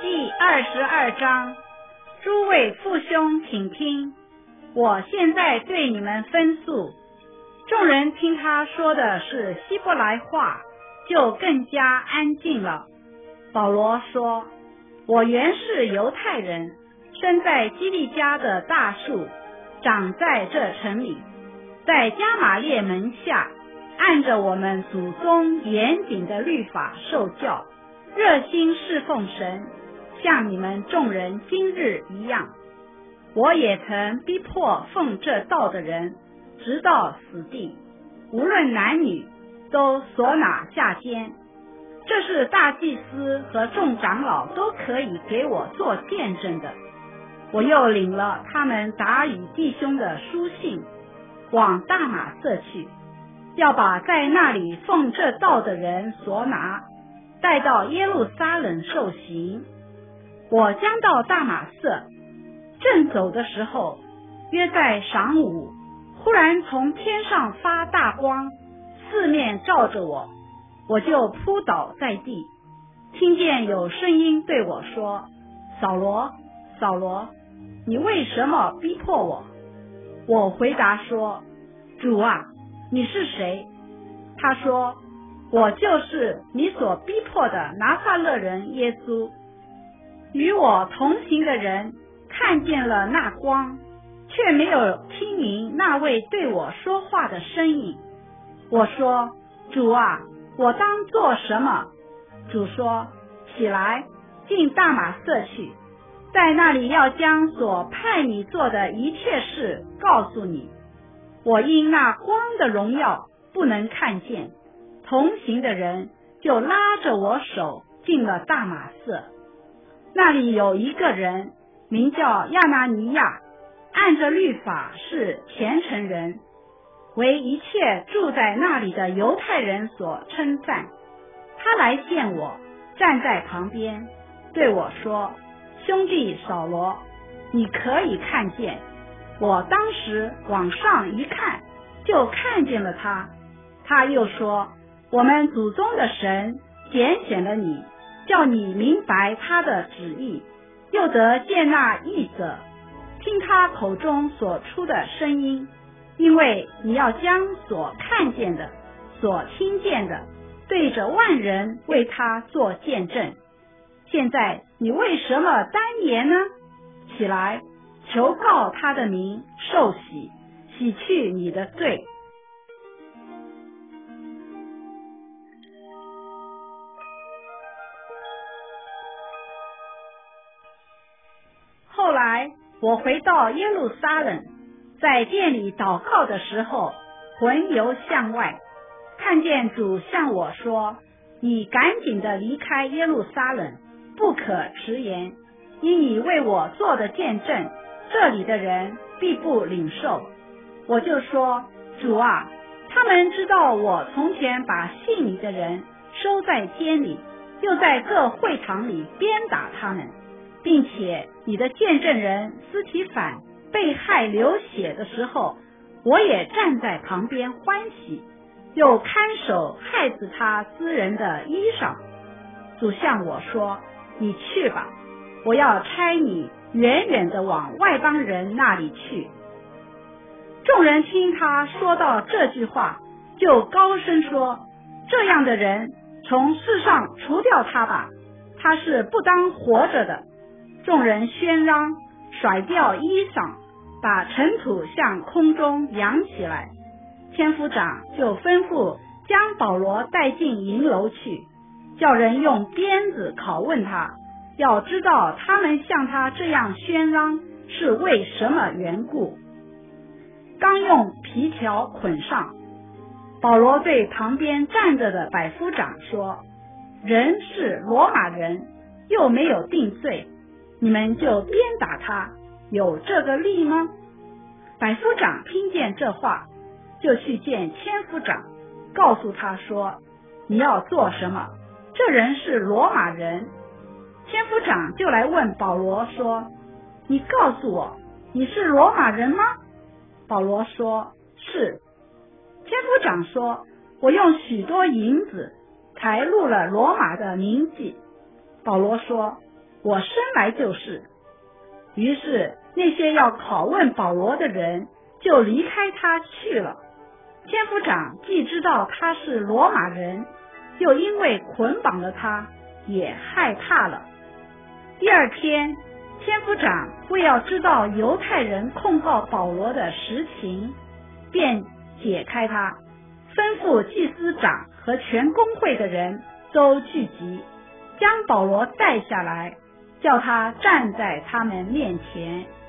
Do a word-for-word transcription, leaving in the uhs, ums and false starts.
第二十二章，诸位父兄请听，我现在对你们分诉。众人听他说的是希伯来话，就更加安静了。保罗说，我原是犹太人，生在基利家的大树，长在这城里，在加玛列门下，按着我们祖宗严谨的律法受教，热心侍奉神，像你们众人今日一样。我也曾逼迫奉这道的人，直到死地，无论男女，都索拿下监。这是大祭司和众长老都可以给我做见证的。我又领了他们打与弟兄的书信，往大马色去，要把在那里奉这道的人索拿，带到耶路撒冷受刑。我将到大马色，正走的时候，约在晌午，忽然从天上发大光，四面照着我，我就扑倒在地，听见有声音对我说，扫罗，扫罗，你为什么逼迫我？我回答说，主啊，你是谁？他说，我就是你所逼迫的拿撒勒人耶稣。与我同行的人看见了那光，却没有听明那位对我说话的声音。我说，主啊，我当做什么？主说，起来，进大马色去，在那里要将所派你做的一切事告诉你。我因那光的荣耀不能看见，同行的人就拉着我手进了大马色。那里有一个人名叫亚拿尼亚，按着律法是虔诚人，为一切住在那里的犹太人所称赞。他来见我，站在旁边对我说，兄弟扫罗，你可以看见。我当时往上一看，就看见了他。他又说，我们祖宗的神拣选了你，叫你明白他的旨意，又得见那义者，听他口中所出的声音，因为你要将所看见的、所听见的，对着万人为他做见证。现在你为什么单言呢？起来，求告他的名，受洗，洗去你的罪。后来我回到耶路撒冷，在店里祷告的时候，魂游向外，看见主向我说，你赶紧的离开耶路撒冷，不可迟延，因你为我做的见证，这里的人必不领受。我就说，主啊，他们知道我从前把信你的人收在监里，又在各会堂里鞭打他们，并且你的见证人司提反被害流血的时候，我也站在旁边欢喜，又看守害死他私人的衣裳。主向我说，你去吧，我要差你远远的往外邦人那里去。众人听他说到这句话，就高声说，这样的人从世上除掉他吧，他是不当活着的。众人喧嚷，甩掉衣裳，把尘土向空中扬起来。千夫长就吩咐将保罗带进营楼去，叫人用鞭子拷问他，要知道他们向他这样喧嚷是为什么缘故。刚用皮条捆上，保罗对旁边站着的百夫长说，人是罗马人，又没有定罪，你们就鞭打他，有这个理吗？百夫长听见这话，就去见千夫长，告诉他说，你要做什么？这人是罗马人。千夫长就来问保罗说，你告诉我，你是罗马人吗？保罗说，是。千夫长说，我用许多银子才入了罗马的名记。保罗说， 我生来就是。于是那些要拷问保罗的人就离开他去了。千夫长既知道他是罗马人，又因为捆绑了他，也害怕了。第二天，千夫长为要知道犹太人控告保罗的实情，便解开他，吩咐祭司长和全公会的人都聚集，将保罗带下来，叫他站在他们面前。